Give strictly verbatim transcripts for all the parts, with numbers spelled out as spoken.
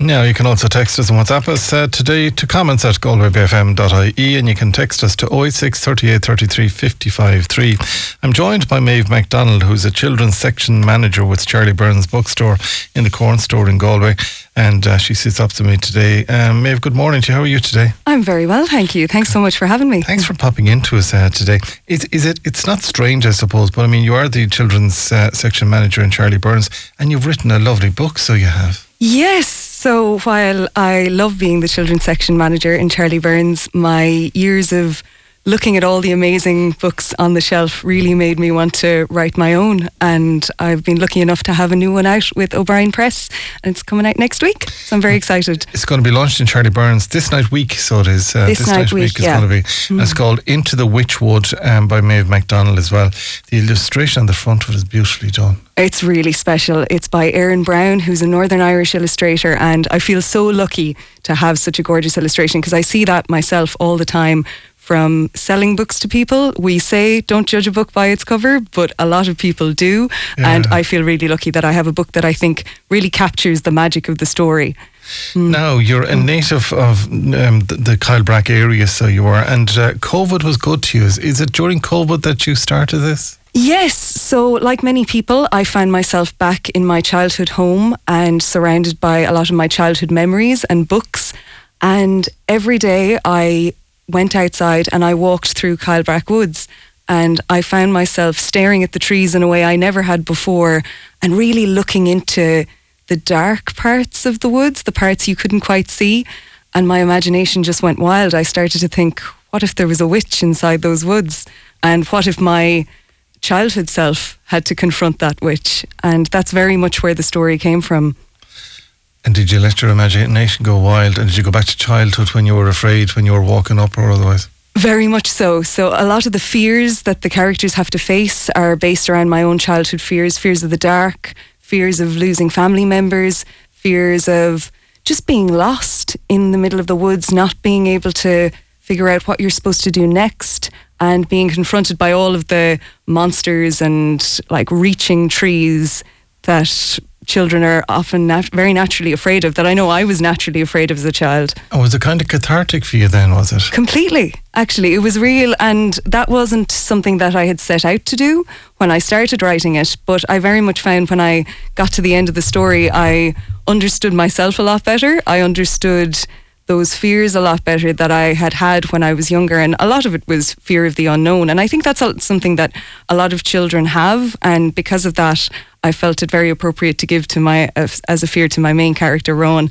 Now you can also text us and WhatsApp us uh, today to comments at galway b f m dot i e, and you can text us to oh eight six, thirty-eight, thirty-three, fifty-five three. I'm joined by Maeve MacDonald, who's a children's section manager with Charlie Byrne's bookstore in the Corn Store in Galway, and uh, she sits up to me today. Um, Maeve, good morning to you. How are you today? I'm very well, thank you. Thanks so much for having me. Thanks for popping into us uh, today. Is, is it? It's not strange, I suppose, but I mean, you are the children's uh, section manager in Charlie Byrne's, and you've written a lovely book, so you have. Yes. So while I love being the children's section manager in Charlie Byrne's, my years of looking at all the amazing books on the shelf really made me want to write my own. And I've been lucky enough to have a new one out with O'Brien Press, and it's coming out next week. So I'm very excited. It's going to be launched in Charlie Byrne's this night week, so it is. Uh, this, this night, night week, week is yeah. going to be. Mm. And it's called Into the Witchwood um, by Maeve MacDonald as well. The illustration on the front of it is beautifully done. It's really special. It's by Erin Brown, who's a Northern Irish illustrator, and I feel so lucky to have such a gorgeous illustration, because I see that myself all the time from selling books to people. We say don't judge a book by its cover, but a lot of people do, yeah. And I feel really lucky that I have a book that I think really captures the magic of the story. Mm. Now, you're a native of um, the, the Kylebrack area, so you are, and uh, COVID was good to you. Is, is it during COVID that you started this? Yes, so like many people, I found myself back in my childhood home and surrounded by a lot of my childhood memories and books. And every day I went outside and I walked through Kylebrack Woods, and I found myself staring at the trees in a way I never had before, and really looking into the dark parts of the woods, the parts you couldn't quite see. And my imagination just went wild. I started to think, what if there was a witch inside those woods? And what if my childhood self had to confront that witch? And that's very much where the story came from. And did you let your imagination go wild? And did you go back to childhood when you were afraid, when you were walking up or otherwise? Very much so. So a lot of the fears that the characters have to face are based around my own childhood fears, fears of the dark, fears of losing family members, fears of just being lost in the middle of the woods, not being able to figure out what you're supposed to do next, and being confronted by all of the monsters and like reaching trees that children are often nat- very naturally afraid of, that I know I was naturally afraid of as a child. Oh, was it kind of cathartic for you then, was it? Completely, actually. It was real, and that wasn't something that I had set out to do when I started writing it, but I very much found when I got to the end of the story, I understood myself a lot better. I understood those fears a lot better that I had had when I was younger, and a lot of it was fear of the unknown, and I think that's something that a lot of children have, and because of that I felt it very appropriate to give to my as a fear to my main character, Rowan.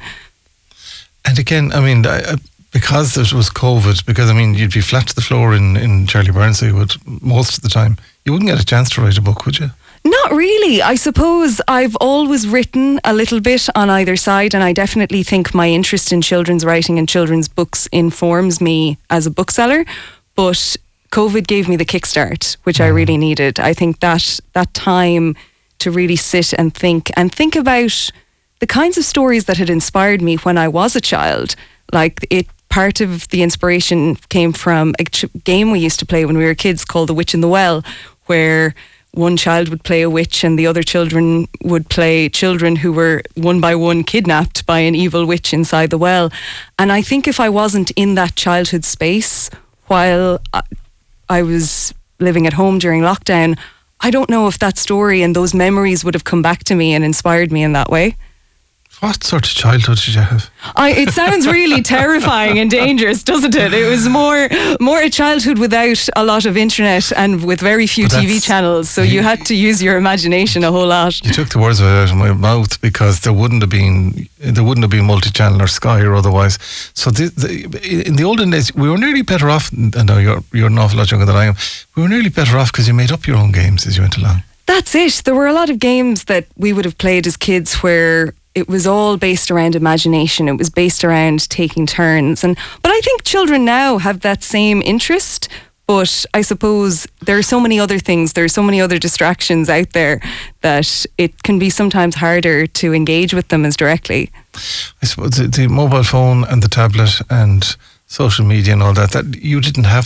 And again, I mean, I, because it was COVID, because I mean you'd be flat to the floor in, in Charlie Byrne, so you would most of the time, you wouldn't get a chance to write a book, would you? Not really. I suppose I've always written a little bit on either side, and I definitely think my interest in children's writing and children's books informs me as a bookseller, but COVID gave me the kickstart, which mm. I really needed. I think that that time to really sit and think and think about the kinds of stories that had inspired me when I was a child. Like, it part of the inspiration came from a ch- game we used to play when we were kids called The Witch in the Well, where one child would play a witch and the other children would play children who were one by one kidnapped by an evil witch inside the well. And I think if I wasn't in that childhood space while I was living at home during lockdown, I don't know if that story and those memories would have come back to me and inspired me in that way. What sort of childhood did you have? I, it sounds really terrifying and dangerous, doesn't it? It was more more a childhood without a lot of internet and with very few T V channels, so you, you had to use your imagination a whole lot. You took the words out of my mouth, because there wouldn't have been there wouldn't have been multi-channel or Sky or otherwise. So the, the, in the olden days, we were nearly better off. I know you're you're an awful lot younger than I am. We were nearly better off because you made up your own games as you went along. That's it. There were a lot of games that we would have played as kids where it was all based around imagination. It was based around taking turns. And but I think children now have that same interest. But I suppose there are so many other things, there are so many other distractions out there that it can be sometimes harder to engage with them as directly. I suppose the, the mobile phone and the tablet and social media and all that, that you didn't have that.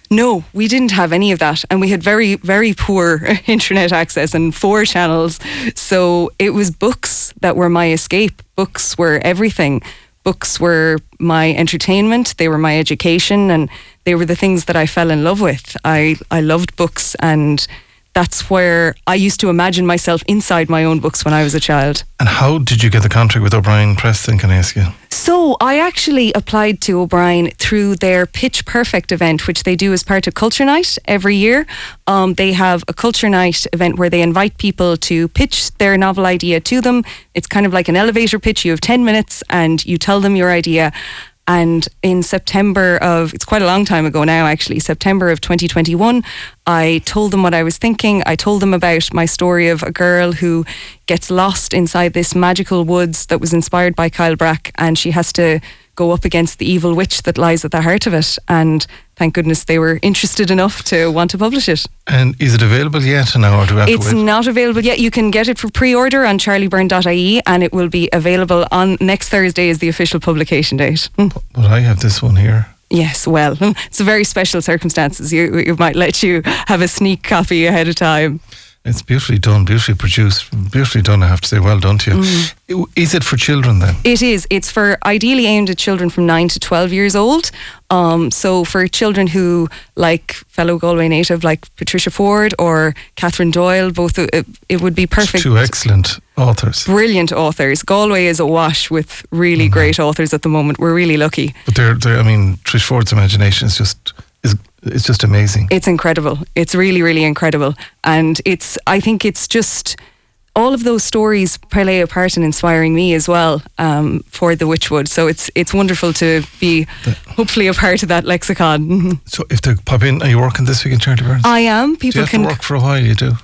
No, we didn't have any of that. And we had very, very poor internet access and four channels. So it was books that were my escape. Books were everything. Books were my entertainment. They were my education. And they were the things that I fell in love with. I, I loved books, and that's where I used to imagine myself inside my own books when I was a child. And how did you get the contract with O'Brien Press then, can I ask you? So I actually applied to O'Brien through their Pitch Perfect event, which they do as part of Culture Night every year. Um, they have a Culture Night event where they invite people to pitch their novel idea to them. It's kind of like an elevator pitch. You have ten minutes and you tell them your idea. And in September of, it's quite a long time ago now actually, September of twenty twenty-one, I told them what I was thinking. I told them about my story of a girl who gets lost inside this magical woods that was inspired by Kyle Brack, and she has to go up against the evil witch that lies at the heart of it. And thank goodness they were interested enough to want to publish it. And is it available yet now, or do we have It's to wait? not available yet. You can get it for pre-order on charlie byrne dot I E, and it will be available on next Thursday is the official publication date. But I have this one here. Yes, well, it's a very special circumstances. You, you might let you have a sneak copy ahead of time. It's beautifully done, beautifully produced, beautifully done, I have to say. Well done to you. Mm. Is it for children then? It is. It's for ideally aimed at children from nine to twelve years old. Um, so for children who like fellow Galway native like Patricia Ford or Catherine Doyle, both uh, it would be perfect. Two excellent authors. Brilliant authors. Galway is awash with really mm-hmm. great authors at the moment. We're really lucky. But they're, they're, I mean, Trish Ford's imagination is just... is It's just amazing. It's incredible. It's really, really incredible. And it's, I think it's just, all of those stories play a part in inspiring me as well um, for the Witchwood. So it's it's wonderful to be the, hopefully a part of that lexicon. So if they pop in, are you working this week in Charlie Burns? I am. People do you have can to work for a while, you do.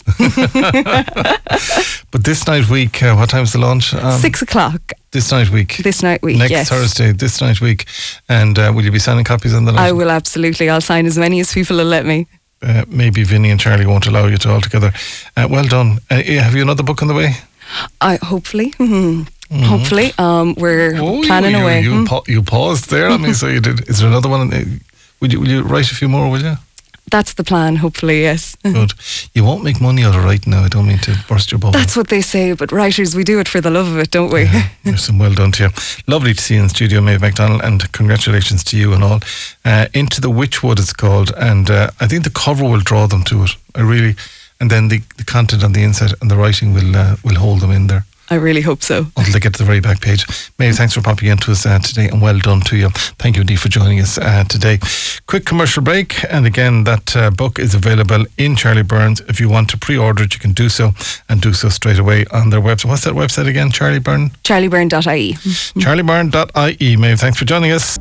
But this night week, uh, what time's the launch? Um, Six o'clock. This night week. This night week, Next yes. Thursday, this night week. And uh, will you be signing copies on the night? I will, absolutely. I'll sign as many as people will let me. Uh, maybe Vinny and Charlie won't allow you to altogether. Uh, well done. Uh, have you another book on the way? I Hopefully. Mm-hmm. Mm-hmm. Hopefully. Um, we're oh, planning you, away. You, mm. pa- you paused there on me, so you did. Is there another one? Will you, will you write a few more, will you? That's the plan, hopefully, yes. Good. You won't make money out of writing now. I don't mean to burst your bubble. That's what they say, but writers, we do it for the love of it, don't we? Yeah, there's some well done to you. Lovely to see you in the studio, Maeve McDonald, and congratulations to you and all. Uh, Into the Witchwood it's called, and uh, I think the cover will draw them to it. I really, and then the, the content on the inside and the writing will uh, will hold them in there. I really hope so. Until they get to the very back page. Maeve, thanks for popping into us uh, today, and well done to you. Thank you indeed for joining us uh, today. Quick commercial break, and again, that uh, book is available in Charlie Burns. If you want to pre-order it, you can do so, and do so straight away on their website. What's that website again? Charlie Byrne? charlie byrne dot I E. charlie byrne dot I E. Maeve, thanks for joining us.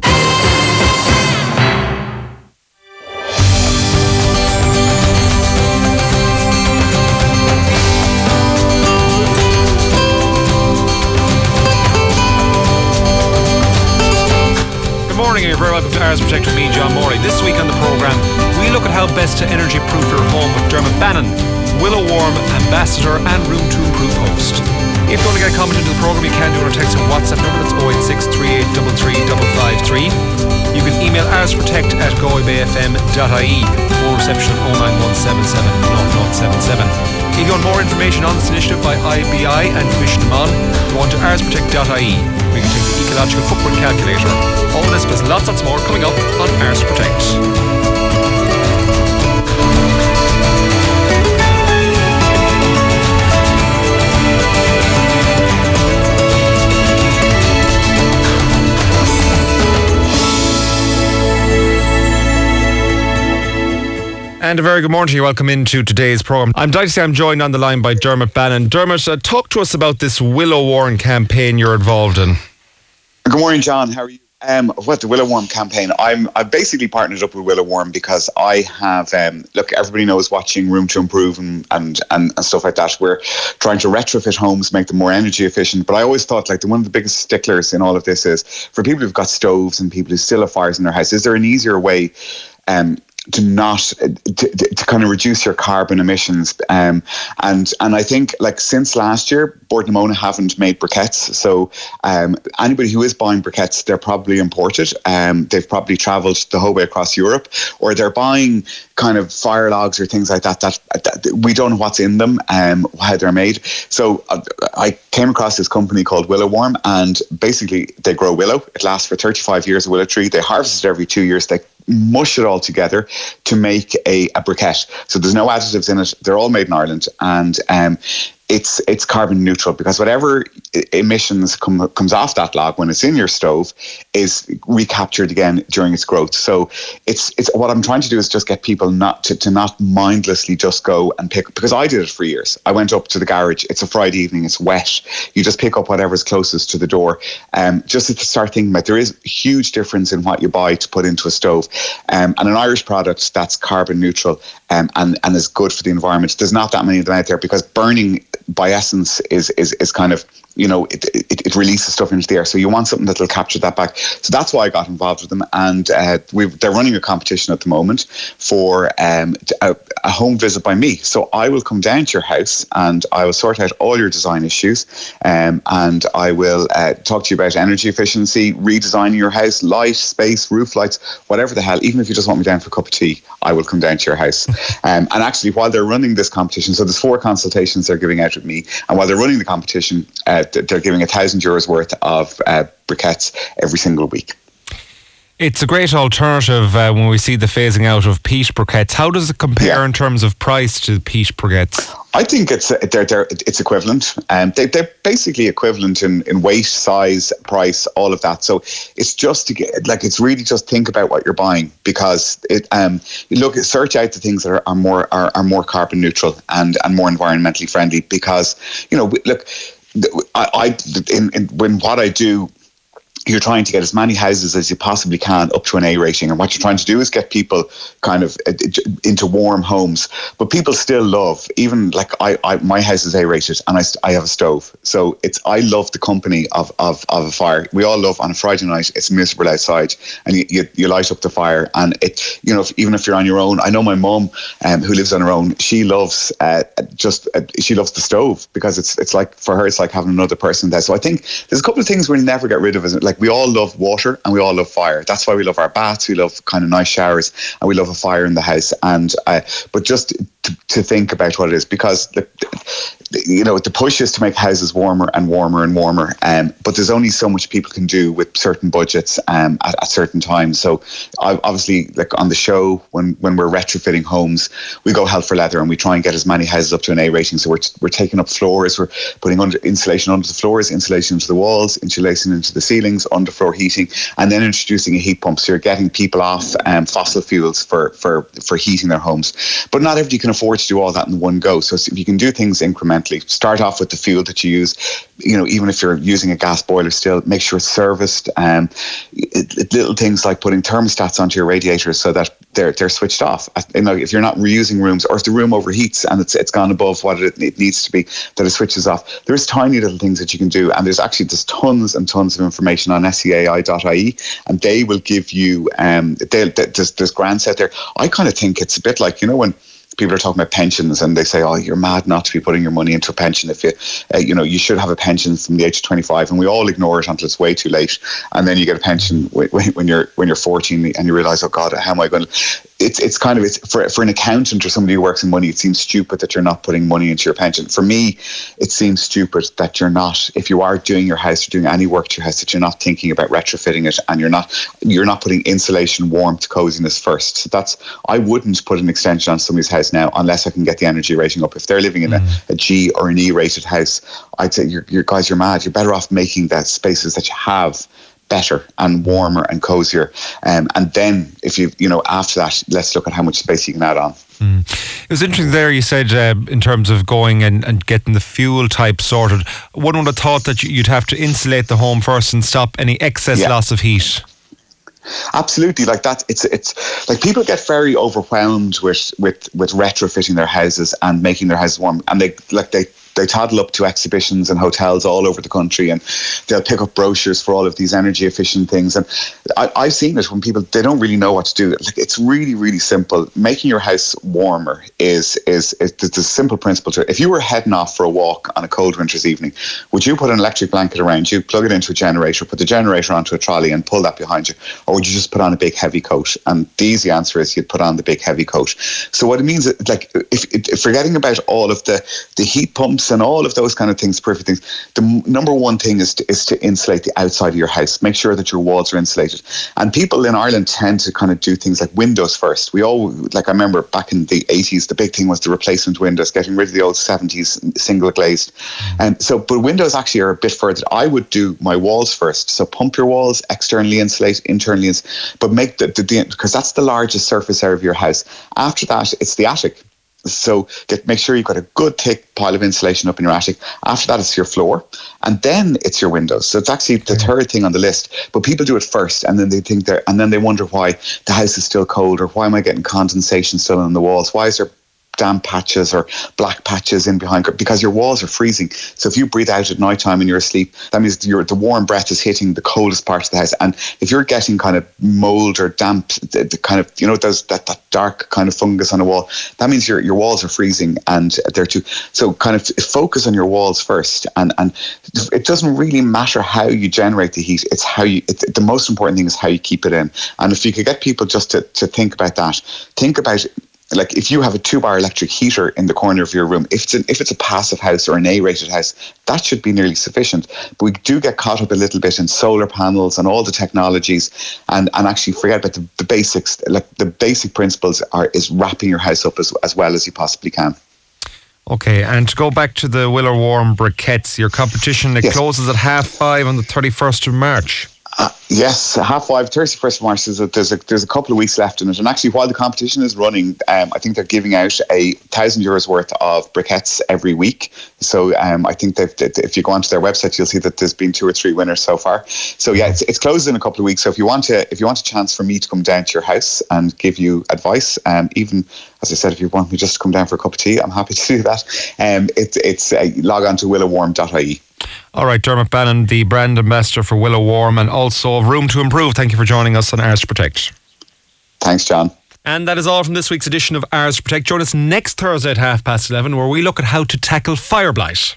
You're very welcome to Ars Protect with me, John Morley. This week on the programme, we look at how best to energy-proof your home with Dermot Bannon, Willow Warm Ambassador and Room to Improve host. If you want to get a comment into the programme, you can do it on text or WhatsApp number. That's oh eight six, three eight three three, five five three. You can email arsprotect at galway bay f m dot I E or reception oh nine one seven seven oh oh seven seven. If you want more information on this initiative by I B I and Commission them on, go on to arsprotect dot I E. We can take the ecological footprint calculator. All this plus lots, lots more coming up on Ars Protect. And a very good morning to you. Welcome into today's programme. I'm delighted to say I'm joined on the line by Dermot Bannon. Dermot, uh, talk to us about this Willow Warm campaign you're involved in. Good morning, John. How are you? Um, what the Willow Warm campaign? I'm I've basically partnered up with Willow Warm because I have um, look. Everybody knows watching Room to Improve and, and and and stuff like that. We're trying to retrofit homes, make them more energy efficient. But I always thought like the one of the biggest sticklers in all of this is for people who've got stoves and people who still have fires in their house. Is there an easier way? Um, to not to, to kind of reduce your carbon emissions, um, and and I think like since last year, Bord na Móna haven't made briquettes, so um, anybody who is buying briquettes, they're probably imported. Um, they've probably travelled the whole way across Europe, or they're buying kind of fire logs or things like that, that, that we don't know what's in them, um, how they're made. So uh, I came across this company called Willow Worm, and basically they grow willow. It lasts for thirty-five years, a willow tree. They harvest it every two years. They mush it all together to make a, a briquette. So there's no additives in it. They're all made in Ireland, and um, it's it's carbon neutral, because whatever emissions come, comes off that log when it's in your stove is recaptured again during its growth. So it's it's what I'm trying to do is just get people not to, to not mindlessly just go and pick, because I did it for years. I went up to the garage. It's a Friday evening. It's wet. You just pick up whatever's closest to the door. Um, just to start thinking about, there is a huge difference in what you buy to put into a stove. Um, and an Irish product that's carbon neutral um, and, and is good for the environment. There's not that many of them out there, because burning by essence is is is kind of, you know, it, it, it releases stuff into the air. So you want something that will capture that back. So that's why I got involved with them. And uh, we've, they're running a competition at the moment for um, a, a home visit by me. So I will come down to your house and I will sort out all your design issues. Um, and I will uh, talk to you about energy efficiency, redesigning your house, light, space, roof lights, whatever the hell. Even if you just want me down for a cup of tea, I will come down to your house. Um, and actually, while they're running this competition, so there's four consultations they're giving out with me. And while they're running the competition, uh, they're giving a thousand euros worth of uh, briquettes every single week. It's a great alternative uh, when we see the phasing out of peat briquettes. How does it compare yeah. in terms of price to peat briquettes? I think it's they're, they're, it's equivalent. Um, they, they're basically equivalent in, in weight, size, price, all of that. So it's just to get, like, it's really just think about what you're buying, because it um you look search out the things that are, are more are, are more carbon neutral and and more environmentally friendly. Because, you know, look, I, I in, in when what I do, you're trying to get as many houses as you possibly can up to an A rating. And what you're trying to do is get people kind of into warm homes. But people still love, even like I, I my house is A rated and I, I have a stove. So it's, I love the company of, of, of a fire. We all love on a Friday night, it's miserable outside and you, you, you light up the fire. And it, you know, if, even if you're on your own, I know my mum um, who lives on her own, she loves uh, just, uh, she loves the stove, because it's, it's like, for her, it's like having another person there. So I think there's a couple of things we'll never get rid of, isn't it? Like, we all love water and we all love fire. That's why we love our baths. We love kind of nice showers and we love a fire in the house. And uh, but just to, to think about what it is, because the, the, you know, the push is to make houses warmer and warmer and warmer. Um, but there's only so much people can do with certain budgets um, at, at certain times. So obviously, like on the show, when when we're retrofitting homes, we go hell for leather and we try and get as many houses up to an A rating. So we're we're taking up floors, we're putting under insulation under the floors, insulation into the walls, insulation into the ceilings, underfloor heating, and then introducing a heat pump. So you're getting people off um, fossil fuels for for for heating their homes. But not everybody can afford to do all that in one go. So if you can do things incrementally, start off with the fuel that you use. You know, even if you're using a gas boiler, still make sure it's serviced. Um, it, it, little things like putting thermostats onto your radiators so that they're they're switched off. You know, if you're not reusing rooms, or if the room overheats and it's it's gone above what it, it needs to be, that it switches off. There's tiny little things that you can do, and there's actually there's tons and tons of information on S E A I dot I E, and they will give you um they there's there's grants out there. I kind of think it's a bit like, you know, when people are talking about pensions and they say, oh, you're mad not to be putting your money into a pension. If you, uh, you know, you should have a pension from the age of twenty-five, and we all ignore it until it's way too late. And then you get a pension when, when you're when you're fourteen and you realize, oh God, how am I going to? It's it's kind of, it's for for an accountant or somebody who works in money, it seems stupid that you're not putting money into your pension. For me, it seems stupid that you're not, if you are doing your house or doing any work to your house, that you're not thinking about retrofitting it, and you're not you're not putting insulation, warmth, coziness first. So that's, I wouldn't put an extension on somebody's house now unless I can get the energy rating up. If they're living in mm. a, a G or an E rated house, I'd say you're, you're guys, you're mad. You're better off making the spaces that you have better and warmer and cozier. Um, and then if you, you know, after that, let's look at how much space you can add on. Mm. It was interesting there, you said uh, in terms of going and, and getting the fuel type sorted, one would have thought that you'd have to insulate the home first and stop any excess yeah. loss of heat. Absolutely, like that. It's it's like people get very overwhelmed with with with retrofitting their houses and making their houses warm, and they like they they toddle up to exhibitions and hotels all over the country, and they'll pick up brochures for all of these energy efficient things. And I, I've seen it when people, they don't really know what to do. Like, it's really, really simple. Making your house warmer is, is, is there's a simple principle to it. If you were heading off for a walk on a cold winter's evening, would you put an electric blanket around you, plug it into a generator, put the generator onto a trolley and pull that behind you? Or would you just put on a big heavy coat? And the easy answer is you'd put on the big heavy coat. So what it means is, like, if, if forgetting about all of the, the heat pumps and all of those kind of things, perfect things, the m- number one thing is to, is to insulate the outside of your house. Make sure that your walls are insulated. And people in Ireland tend to kind of do things like windows first. We all, like, I remember back in the eighties, the big thing was the replacement windows, getting rid of the old seventies single glazed. And um, so, but windows actually are a bit further. I would do my walls first. So pump your walls, externally insulate, internally insulate, but make the, the, the, because that's the largest surface area of your house. After that, it's the attic. So get, make sure you've got a good thick pile of insulation up in your attic. After that, it's your floor, and then it's your windows. So it's actually the third thing on the list. But people do it first, and then they think they're, and then they wonder why the house is still cold, or why am I getting condensation still on the walls? Why is there damp patches or black patches in behind? Because your walls are freezing. So if you breathe out at night time and you're asleep, that means your the warm breath is hitting the coldest parts of the house. And if you're getting kind of mold or damp, the, the kind of, you know, those that, that dark kind of fungus on a wall, that means your your walls are freezing and they're too. So kind of focus on your walls first. And and it doesn't really matter how you generate the heat. It's how you. It, the most important thing is how you keep it in. And if you could get people just to to think about that, think about. Like, if you have a two-bar electric heater in the corner of your room, if it's, an, if it's a passive house or an A-rated house, that should be nearly sufficient. But we do get caught up a little bit in solar panels and all the technologies, and, and actually forget about the, the basics. Like, the basic principles are is wrapping your house up as, as well as you possibly can. Okay, and to go back to the Will O' Warm briquettes, your competition, it yes. closes at half five on the thirty-first of March. Uh, yes, half five, thirty-first of March. There's a, there's a there's a couple of weeks left in it, and actually, while the competition is running, um, I think they're giving out a thousand euros worth of briquettes every week. So um, I think that if you go onto their website, you'll see that there's been two or three winners so far. So yeah, it's, it's closed in a couple of weeks. So if you want to, if you want a chance for me to come down to your house and give you advice, um, even as I said, if you want me just to come down for a cup of tea, I'm happy to do that. Um, it, it's uh, log on to will o warm dot I E. All right, Dermot Bannon, the brand ambassador for Will O' Warm and also Room to Improve. Thank you for joining us on Ours to Protect. Thanks, John. And that is all from this week's edition of Ours to Protect. Join us next Thursday at half past eleven, where we look at how to tackle fire blight.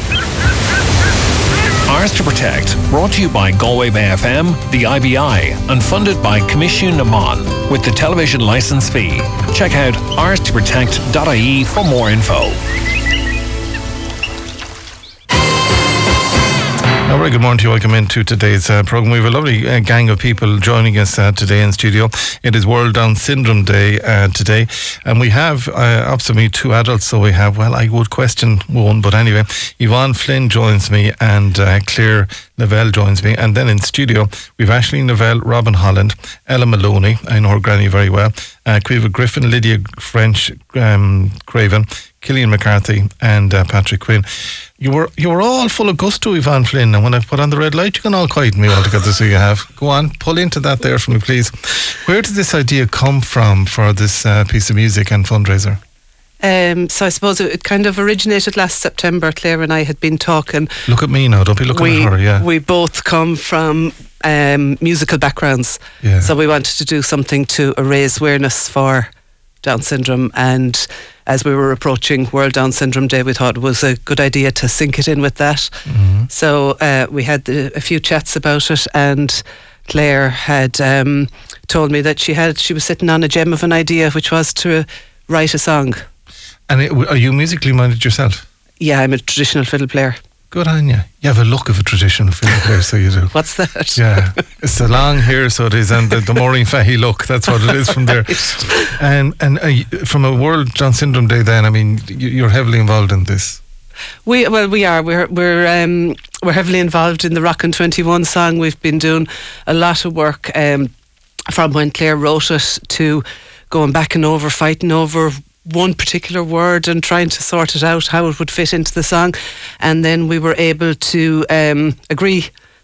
Ours to Protect, brought to you by Galway Bay F M, the I B I, and funded by Commission Naman with the television licence fee. Check out ours to protect dot I E for more info. A very good morning to you. Welcome into today's uh, programme. We have a lovely uh, gang of people joining us uh, today in studio. It is World Down Syndrome Day uh, today, and we have uh, opposite me two adults. So we have, well, I would question one, but anyway, Yvonne Flynn joins me and uh, Claire Novell joins me, and then in studio we've Ashley Novell, Robin Holland, Ella Maloney, I know her granny very well, uh, Quiva Griffin, Lydia French, um, Craven, Killian McCarthy and uh, Patrick Quinn. You were you were all full of gusto, Yvonne Flynn, and when I put on the red light, you can all quieten me altogether, so you have. Go on, pull into that there for me, please. Where did this idea come from for this uh, piece of music and fundraiser? Um, so I suppose it, it kind of originated last September. Claire and I had been talking. Look at me now, don't be looking we, at her, yeah. We both come from um, musical backgrounds, yeah. So we wanted to do something to raise awareness for Down syndrome, and as we were approaching World Down Syndrome Day, we thought it was a good idea to sync it in with that. Mm-hmm. So uh, we had the, a few chats about it, and Claire had um, told me that she had she was sitting on a gem of an idea, which was to write a song. And it, are you musically minded yourself? Yeah, I'm a traditional fiddle player. Good on you. You have a look of a traditional fiddle player, so you do. What's that? Yeah, it's the long hair, so it is, and the, the Maureen Fahey look. That's what it is from there. Right. And and uh, from a World Down Syndrome Day, then I mean, you're heavily involved in this. We well, we are. We're we're um, we're heavily involved in the Rockin' twenty-one song. We've been doing a lot of work um, from when Claire wrote it to going back and over, fighting over one particular word and trying to sort it out how it would fit into the song, and then we were able to um, agree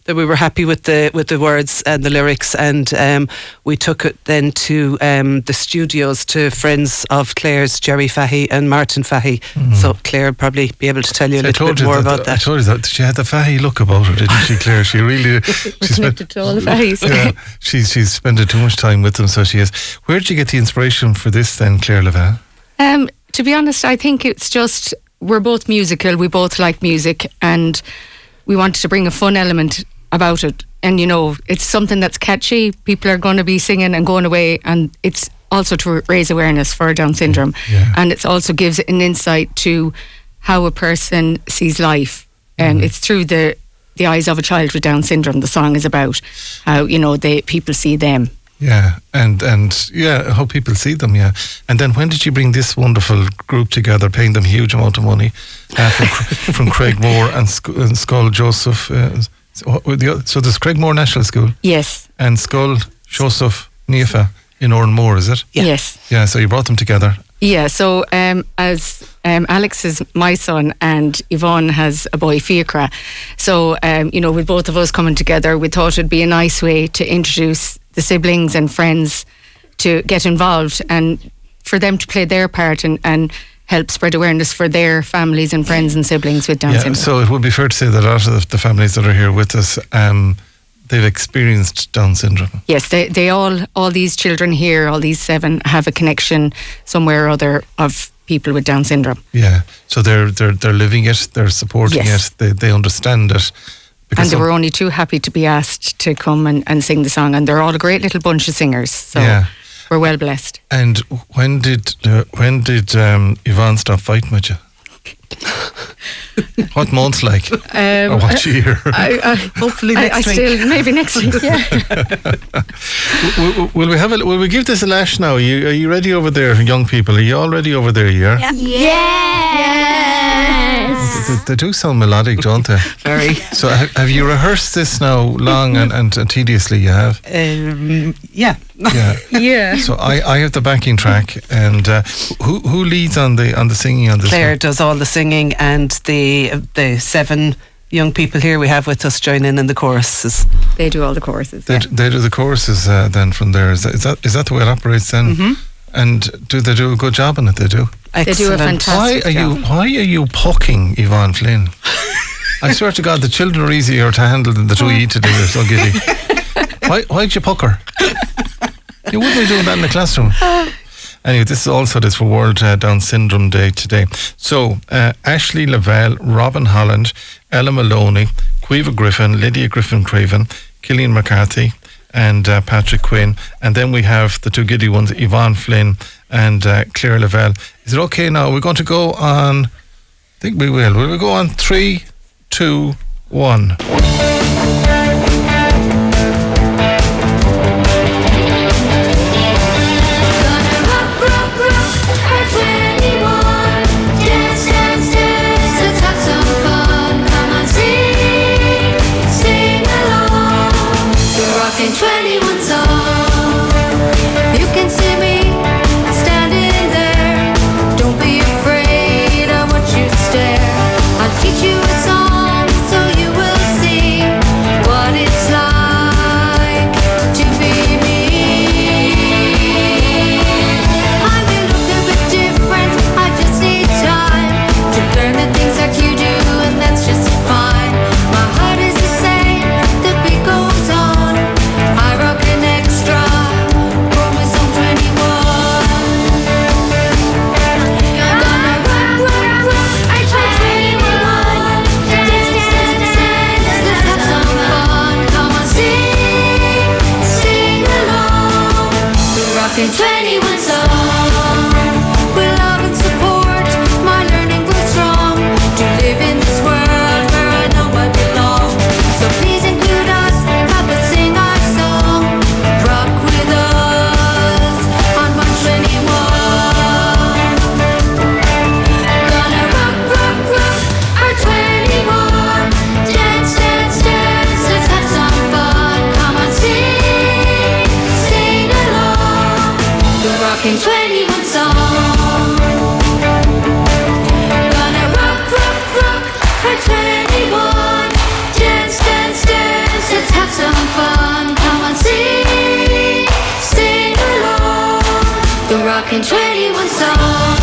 that we were happy with the with the words and the lyrics, and um, we took it then to um, the studios to friends of Claire's, Jerry Fahey and Martin Fahey. Mm. So Claire will probably be able to tell you a little bit more that, about that. I told you that she had the Fahey look about her, didn't she, Claire? She really she's connected to all the Faheys. Yeah, she's she's spent too much time with them, so she is. Where did you get the inspiration for this then, Claire Lavelle? Um, to be honest, I think it's just we're both musical. We both like music, and we wanted to bring a fun element about it. And you know, it's something that's catchy. People are going to be singing and going away, and it's also to raise awareness for Down syndrome. Yeah. And it also gives an insight to how a person sees life, and mm. it's through the the eyes of a child with Down syndrome. The song is about how, you know, they people see them. Yeah, and and yeah, how people see them. Yeah, and then when did you bring this wonderful group together, paying them huge amount of money uh, from from Craigmore and, Sc- and Skull Joseph? Uh, so, so there's Craigmore National School. Yes. And Skull Joseph Niafa in Oranmore, is it? Yeah. Yes. Yeah. So you brought them together. Yeah. So um, as um, Alex is my son and Yvonne has a boy, Fiacra. So um, you know, with both of us coming together, we thought it'd be a nice way to introduce the siblings and friends to get involved and for them to play their part and, and help spread awareness for their families and friends and siblings with Down yeah, syndrome. So it would be fair to say that a lot of the families that are here with us, um, they've experienced Down syndrome. Yes, they they all all these children here, all these seven, have a connection somewhere or other of people with Down syndrome. Yeah, so they're they're they're living it, they're supporting yes. it, they they understand it. And they were only too happy to be asked to come and, and sing the song, and they're all a great little bunch of singers. So yeah. we're well blessed. And when did uh, when did um, Yvonne stop fighting with you? What months like? Um, or what year? I, I, Hopefully I, next I week. Still, maybe next week. Yeah. will, will we have a? Will we give this a lash now? Are you, are you ready over there, young people? Are you all ready over there? Yeah. Yeah. Yes. They, they do sound melodic, don't they? Very. So ha- have you rehearsed this now long and, and, and tediously? You have. Um, yeah. Yeah. Yeah. So I, I have the backing track, and uh, who who leads on the on the singing on this? Claire one? does all the singing, and the the seven young people here we have with us join in in the choruses. They do all the choruses. They, Yeah. d- they do the choruses uh, then from there. Is that, is that is that the way it operates then? Mm-hmm. And do they do a good job on it? They do. They do a Excellent. fantastic Why are you Why are you pucking Yvonne Flynn? I swear to God, the children are easier to handle than the two of you today. You're so giddy. Why Why'd you puck her? You wouldn't be doing that in the classroom. Anyway, this is also this for World uh, Down Syndrome Day today. So, uh, Ashley Lavelle, Robin Holland, Ella Maloney, Quiva Griffin, Lydia Griffin Craven, Killian McCarthy, and uh, Patrick Quinn. And then we have the two giddy ones, Yvonne Flynn and uh, Claire Lavelle. Is it okay now? We're going to go on, I think we will. Will we go on three, two, one? twenty-one song. You can see me standing there. Don't be afraid of what you stare. I'll teach you a song so you will see what it's like to be me. I'm a little bit different. I just need time to learn the things that you do, and that's just fine. My heart is the same. The beat goes on. I rock an extra, chromosome twenty-one. Gonna rock, rock, rock, I try twenty-one. Dance, dance, dance, let's have some fun. Come on, sing, sing along. We're rocking twenty-one song. With love and support, my learning grows strong. To live in this world where I know I belong. So please include us, help us sing our song. Rock with us on one twenty-one. Gonna rock, rock, rock our twenty-one. Dance, dance, dance, let's have some fun. Come on, sing, sing along. We're rocking twenty-one song. Gonna rock, rock, rock our twenty-one. Dance, dance, dance, rockin' twenty-one song.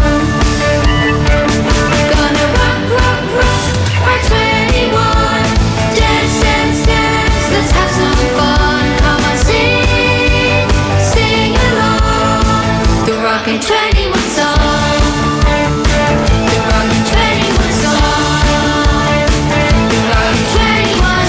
Gonna rock, rock, rock our twenty-one. Dance, dance, dance, let's have some fun. Come on, sing, sing along. The rockin' twenty-one song. The rockin' twenty-one song. The rockin' twenty-one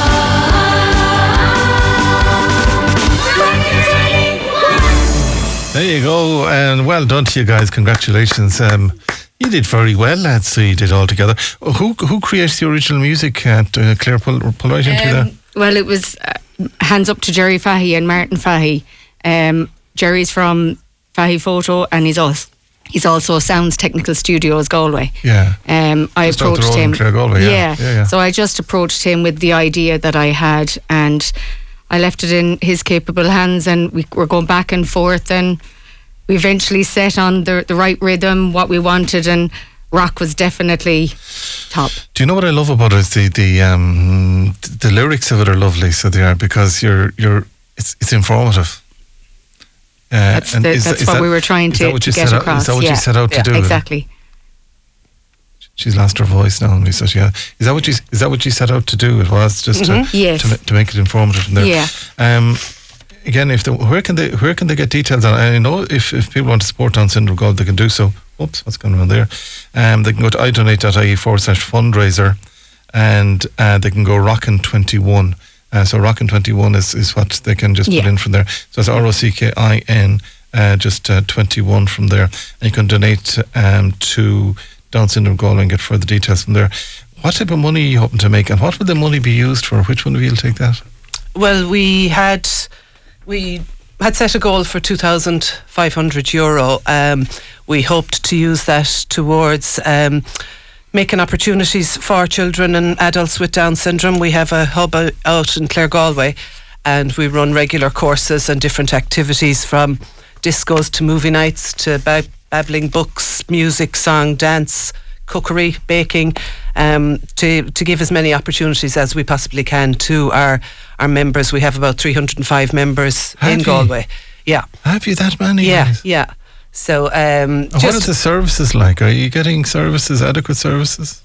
song. Rockin' twenty-one. There you go, and well done to you guys. Congratulations. Um, you did very well, lads. So you did all together. Who who created the original music? At uh, Claire, pull, pull right into that. Um, well, it was uh, hands up to Jerry Fahy and Martin Fahy. Um, Jerry's from Fahy Photo, and he's also he's also Sounds Technical Studios Galway. Yeah. Um, I Just out the approached road in him. Clare Galway, yeah. Yeah. Yeah, yeah. So I just approached him with the idea that I had, and I left it in his capable hands, and we were going back and forth, and we eventually set on the the right rhythm, what we wanted, and rock was definitely top. Do you know what I love about it? Is the the um the lyrics of it are lovely. So they are, because you're you're it's it's informative. Uh, That's, and the, is that's that- is what that- we were trying is to, that what to you get set out- across. Is that what yeah. you set out to Yeah, do? then? Exactly. She's lost her voice now, and we said, "Yeah." Is that what you is that what you set out to do? It was just to, Yes. to ma- to make it informative from there. Yeah. Um, again, if the, where can they where can they get details on? I know if, if people want to support Down Syndrome Gold, they can do so. Oops, what's going on there? Um, they can go to idonate.ie forward slash fundraiser, and uh, they can go Rockin' twenty-one. Uh, so Rockin' twenty-one is, is what they can just Yeah. put in from there. So it's R O C K I N, uh, just uh, twenty-one from there, and you can donate um, to Down Syndrome Gold and get further details from there. What type of money are you hoping to make, and what would the money be used for? Which one of you will take that? Well, we had we had set a goal for two thousand five hundred euro. Um, we hoped to use that towards um, making opportunities for children and adults with Down syndrome. We have a hub o- out in Clare Galway, and we run regular courses and different activities, from discos to movie nights to ba- babbling books, music, song, dance, cookery, baking, um, to to give as many opportunities as we possibly can to our our members. We have about three hundred five members Have in you? Galway. Yeah, Have you that many? yeah, guys? yeah. So um, And what are just the services like? Are you getting services, adequate services?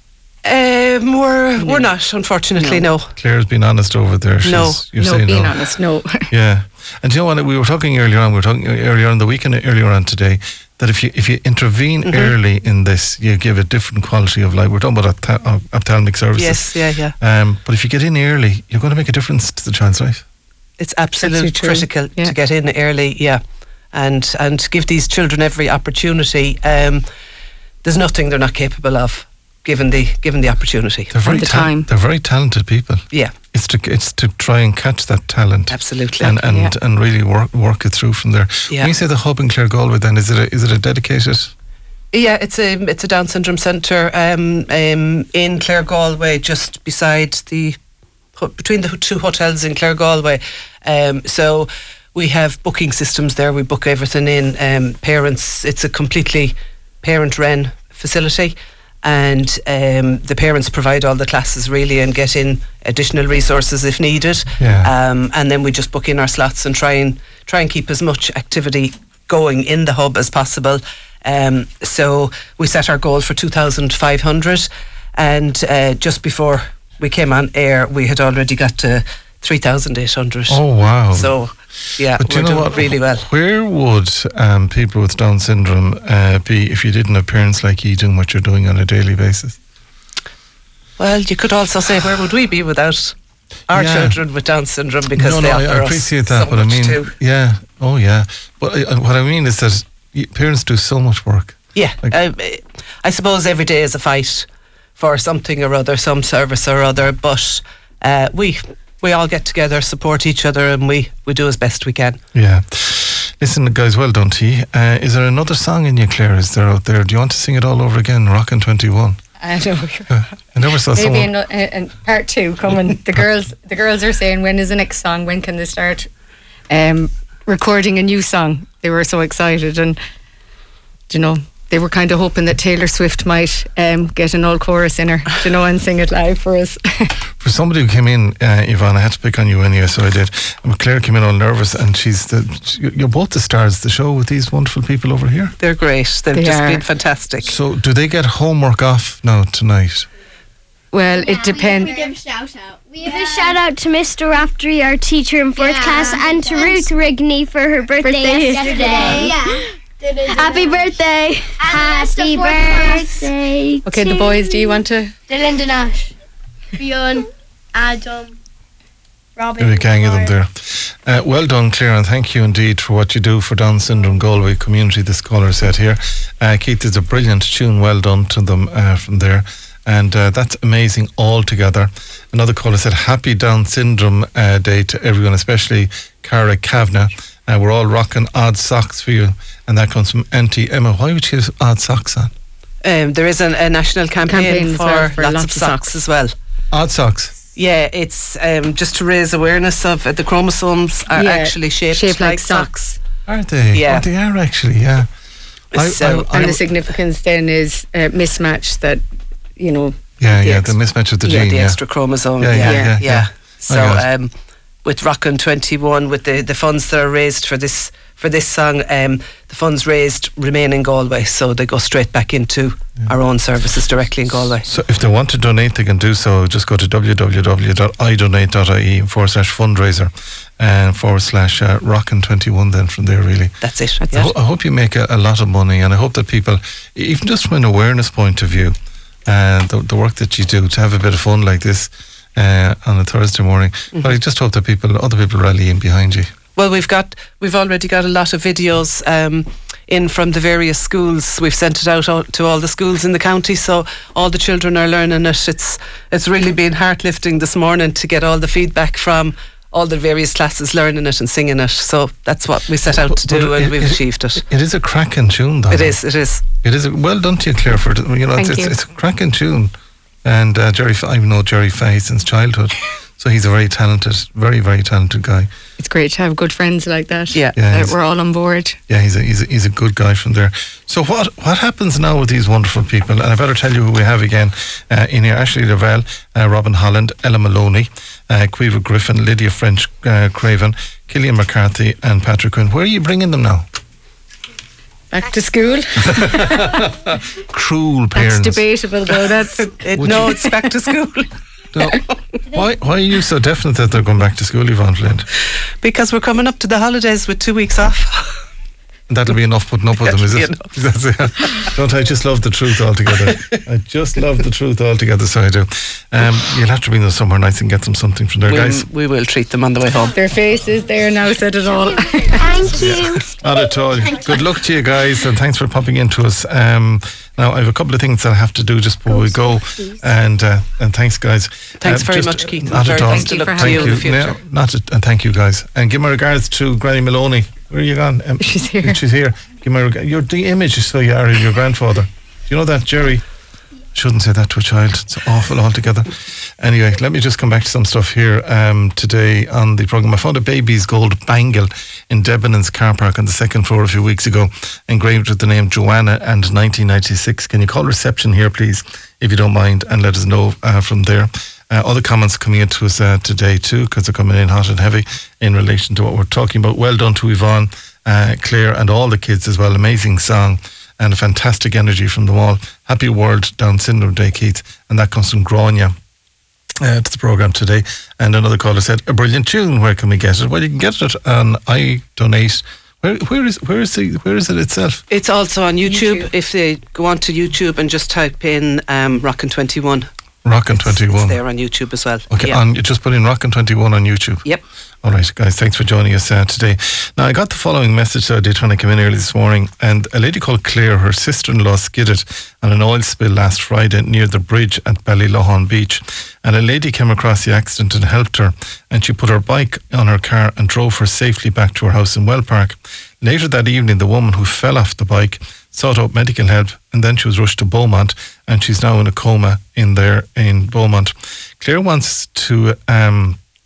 um, we're we're not, unfortunately, no. Claire's been honest over there. She's, No. you're No, saying being no. honest, no. Yeah, and do you know what? We were talking earlier on. We were talking earlier on the weekend, earlier on today, that if you if you intervene Mm-hmm. early in this, you give a different quality of life. We're talking about ophtha- uh, ophthalmic services. Yes, yeah, yeah. Um, but if you get in early, you're going to make a difference to the child's life. It's absolutely true. critical Yeah. to get in early, yeah, and and give these children every opportunity. Um, there's nothing they're not capable of, given the given the opportunity. They're very the tal- time. They're very talented people. Yeah, It's to it's to try and catch that talent. absolutely. And and, Yeah. and really work work it through from there. Yeah. When you say the hub in Clare Galway, then is it a, is it a dedicated? Yeah, it's a it's a Down syndrome centre um, um, in Clare Galway, just beside the between the two hotels in Clare Galway. Um, so we have booking systems there. We book everything in. Um, parents, it's a completely parent-run facility, and um, the parents provide all the classes really and get in additional resources if needed. Yeah. Um, and then we just book in our slots and try and try and keep as much activity going in the hub as possible. Um, so we set our goal for two thousand five hundred, and uh, just before we came on air, we had already got to three thousand eight hundred. Oh wow! So, yeah, But do we're you know doing what? really well. Where would um, people with Down syndrome uh, be if you didn't have parents like you doing what you're doing on a daily basis? Well, you could also say, where would we be without our Yeah. children with Down syndrome? Because no, they no, offer I, I us appreciate that, so but I much mean, too. yeah, oh yeah. But I, what I mean is that y- parents do so much work. Yeah, Like- I, I suppose every day is a fight for something or other, some service or other. But uh, we we all get together, support each other, and we, we do as best we can. Yeah. Listen, guys, well done to you. Uh, is there another song in you, Claire? Is there out there? Do you want to sing it all over again? Rockin' twenty-one. I know. Uh, I never saw Maybe someone. in, uh, in part two coming. The girls, the girls are saying, when is the next song? When can they start um, recording a new song? They were so excited, and you know, they were kind of hoping that Taylor Swift might um, get an old chorus in her, you know, and sing it live for us. For somebody who came in, uh, Yvonne, I had to pick on you anyway, so I did. Um, Claire came in all nervous, and she's the, she- you're both the stars of the show with these wonderful people over here. They're great. They've They just are. been fantastic. So, do they get homework off now tonight? Well, it depends. We give a shout out. We give a shout out to Mister Raftery, our teacher in fourth class, and to Ruth Rigney for her birthday, yesterday. Yeah. Happy birthday! Happy birthday! Okay, the boys, do you want to? Dylan Danash, Fionn, Adam, Robin. There's a gang of them there. Uh, well done, Claire, and thank you indeed for what you do for Down Syndrome Galway community, this caller said here. Uh, Keith, is a brilliant tune, well done to them uh, from there. And uh, that's amazing altogether. Another caller said, happy Down Syndrome uh, Day to everyone, especially Cara Kavanagh. Uh, we're all rocking odd socks for you. And that comes from Auntie Emma. Why would she have odd socks on? Um, there is an, a national campaign, Campaign as for, well, for lots, lots of of socks, socks. as well. Odd socks. Yeah, it's um, just to raise awareness of uh, the chromosomes are Yeah, actually shaped, shaped like, like socks. Are they? Yeah. Oh, they are actually, yeah. I- So- I- And I- the significance then is uh, mismatch that, you know. yeah, the yeah, ex- the mismatch of the yeah, gene, the yeah. extra chromosome. Yeah, Yeah, yeah, yeah. yeah, yeah. So I got it. um, with Rockin' twenty-one, with the, the funds that are raised for this for this song, um, the funds raised remain in Galway, so they go straight back into our own services directly in Galway. So if they want to donate, they can do so. Just go to www.idonate.ie forward slash fundraiser and forward slash uh, rockin' twenty-one then from there, really. That's it. I, yeah. ho- I hope you make a, a lot of money, and I hope that people, even just from an awareness point of view, and the, the work that you do to have a bit of fun like this uh, on a Thursday morning, but I just hope that people, other people rally in behind you. Well, we've got we've already got a lot of videos um, in from the various schools. We've sent it out all, to all the schools in the county, so all the children are learning it. It's it's really been heart lifting this morning to get all the feedback from all the various classes learning it and singing it. So that's what we set out to But- do, but and it- we've it- achieved it. It is a cracking tune, though. It is. It is. It is a, well done to you, Claire. For it. You know, it's, Thank it's, you. it's a cracking tune, and uh, Jerry, F- I've known Jerry Fahey since childhood, so he's a very talented, very very talented guy. It's great to have good friends like that. Yeah. Yeah, that he's- we're all on board. Yeah, he's a, he's a he's a good guy from there. So what what happens now with these wonderful people? And I better tell you who we have again uh, in here: Ashley Lavelle, uh, Robin Holland, Ella Maloney, uh, Quiva Griffin, Lydia French uh, Craven, Killian McCarthy, and Patrick Quinn. Where are you bringing them now? Back to school. Cruel That's parents. debatable though. That's It, Would no, you- it's back to school. No. Why why are you so definite that they're going back to school, Yvonne Flint? Because we're coming up to the holidays with two weeks off. That'll be enough putting up with them, is That'll it? be That's it. Don't I just love the truth altogether? I just love the truth altogether, so I do. Um, you'll have to bring them somewhere nice and get them something from there, we, guys. we will treat them on the way home. their faces there now said it all. Thank you. Not at all. Good luck to you guys, and thanks for popping into us. Um, now, I have a couple of things that I have to do just before we go, and uh, and thanks, guys. Thanks Uh, very just- much, Keith. Not Very at all. best of luck to Thank you in the you. future. No, not at, and thank you, guys. And give my regards to Granny Maloney. Where are you gone? Um, She's here. She's here. Give my reg- You're the image, so you are of your grandfather. Do you know that, Jerry? Shouldn't say that to a child. It's awful altogether. Anyway, let me just come back to some stuff here um, today on the programme. I found a baby's gold bangle in Debenhams car park on the second floor a few weeks ago, engraved with the name Joanna and nineteen ninety-six. Can you call reception here, please, if you don't mind, and let us know uh, from there. Uh, other comments coming into us uh, today too, because they're coming in hot and heavy in relation to what we're talking about. Well done to Yvonne, uh, Claire, and all the kids as well. Amazing song and a fantastic energy from them all. Happy World Down Syndrome Day, Keith, and that comes from Grania uh, to the programme today. And another caller said, a brilliant tune, where can we get it? Well, you can get it on I Donate. Where, where is where is the where is it itself? It's also on YouTube. YouTube. If they go onto YouTube and just type in um, Rockin' twenty-one. Rockin' It's twenty-one. there on YouTube as well. Okay, Yeah. on, you just put in Rockin' twenty-one on YouTube. Yep. All right, guys, thanks for joining us uh, today. Now, I got the following message that I did when I came in early this morning, and a lady called Claire, her sister-in-law skidded on an oil spill last Friday near the bridge at Ballyloughan Beach, and a lady came across the accident and helped her, and she put her bike on her car and drove her safely back to her house in Wellpark. Later that evening, the woman who fell off the bike sought out medical help, and then she was rushed to Beaumont, and she's now in a coma in there in Beaumont. Claire wants to um,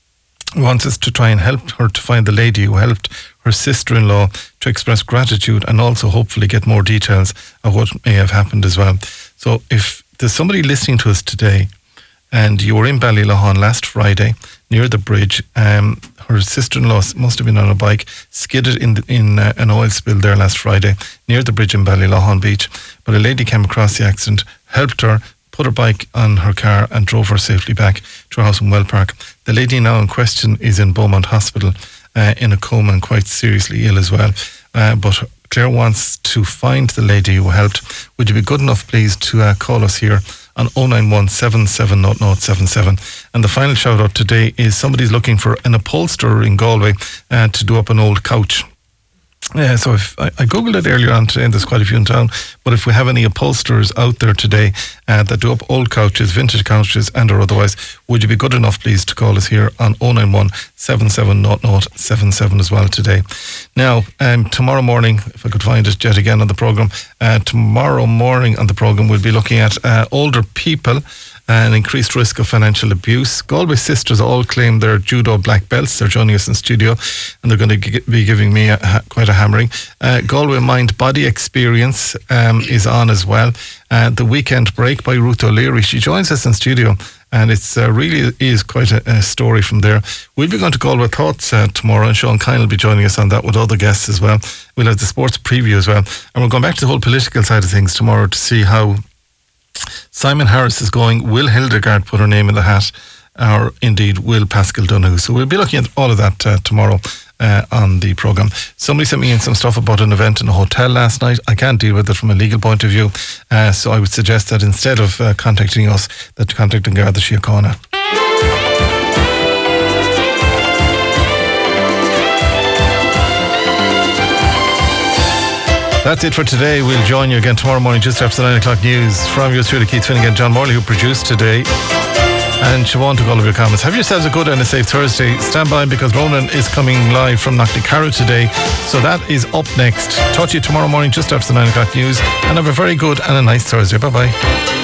wants us to try and help her to find the lady who helped her sister-in-law, to express gratitude and also hopefully get more details of what may have happened as well. So if there's somebody listening to us today and you were in Ballylahan last Friday near the bridge, um, her sister-in-law must have been on a bike, skidded in the, in uh, an oil spill there last Friday near the bridge in Ballylahan Beach. But a lady came across the accident, helped her, put her bike on her car and drove her safely back to her house in Wellpark. The lady now in question is in Beaumont Hospital uh, in a coma and quite seriously ill as well. Uh, but Claire wants to find the lady who helped. Would you be good enough, please, to uh, call us here on oh nine one, seven seven zero zero seven seven. And the final shout out today is somebody's looking for an upholsterer in Galway uh, to do up an old couch. Yeah, so if I, I googled it earlier on today, and there's quite a few in town, but if we have any upholsterers out there today uh, that do up old couches, vintage couches and or otherwise, would you be good enough, please, to call us here on oh nine one, seven seven zero zero seven seven as well today. Now, um, tomorrow morning, if I could find it yet again on the programme, uh, tomorrow morning on the programme we'll be looking at uh, older people, an increased risk of financial abuse. Galway sisters all claim their judo black belts. They're joining us in studio and they're going to g- be giving me a, a, quite a hammering. Uh, Galway Mind Body Experience um, is on as well. Uh, the Weekend Break by Ruth O'Leary. She joins us in studio and it's uh, really is quite a, a story from there. We'll be going to Galway Thoughts uh, tomorrow, and Sean Kine will be joining us on that with other guests as well. We'll have the sports preview as well. And we're going back to the whole political side of things tomorrow to see how Simon Harris is going. Will Hildegard put her name in the hat, or indeed will Pascal Donoghue? So we'll be looking at all of that uh, tomorrow uh, on the programme. Somebody sent me in some stuff about an event in a hotel last night. I can't deal with it from a legal point of view, uh, so I would suggest that instead of uh, contacting us, that you contact Garda Síochána. That's it for today. We'll join you again tomorrow morning just after the nine o'clock news. From yours truly, Keith Finnegan, John Morley, who produced today, and Siobhan took all of your comments. Have yourselves a good and a safe Thursday. Stand by because Ronan is coming live from Knocknacarrow today. So that is up next. Talk to you tomorrow morning just after the nine o'clock news, and have a very good and a nice Thursday. Bye-bye.